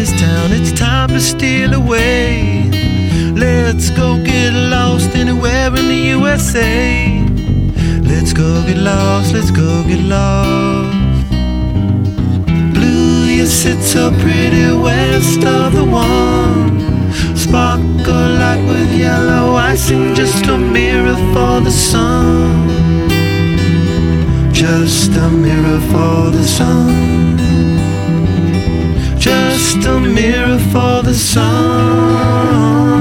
this town, it's time to steal away. Let's go get lost anywhere in the USA. Let's go get lost, let's go get lost. Blue, you sit so pretty west of the one. Sparkle like with yellow icing, just a mirror for the sun. Just a mirror for the sun. Just a mirror for the sun.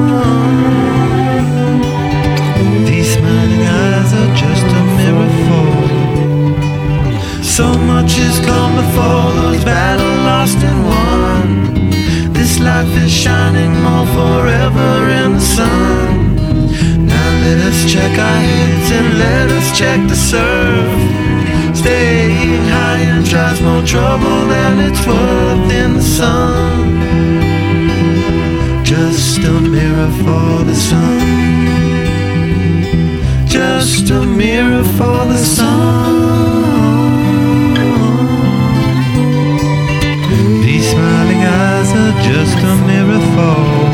These smiling eyes are just a mirror for. So much has come before, those battles lost and won. This life is shining more forever in the sun. Now let us check our heads and let us check the surf. Staying high and tries more trouble than it's worth in the sun. Just a mirror for the sun. Just a mirror for the sun. These smiling eyes are just a mirror for.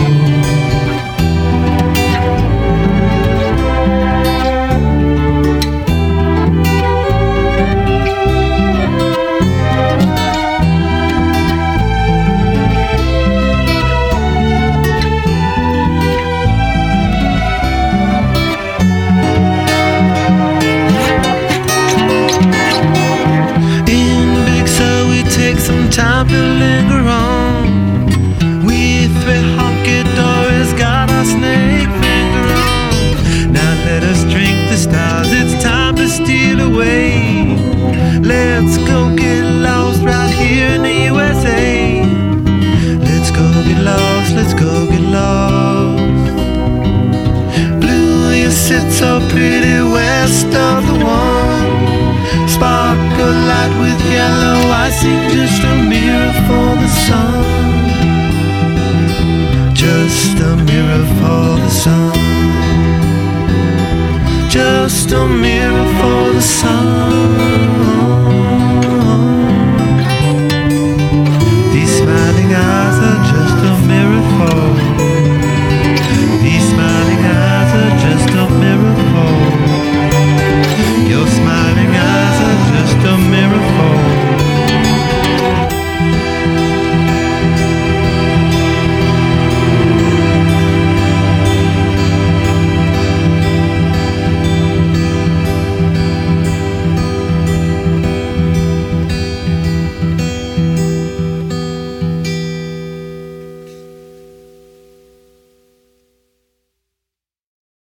Time to linger on. We three honky-dories got our snake finger on. Now let us drink the stars, it's time to steal away. Let's go get lost right here in the USA. Let's go get lost, let's go get lost. Blue, you sit so pretty west of the one. Sparkle light with yellow icing, just a mirror for the sun. Just a mirror for the sun. Just a mirror for the sun.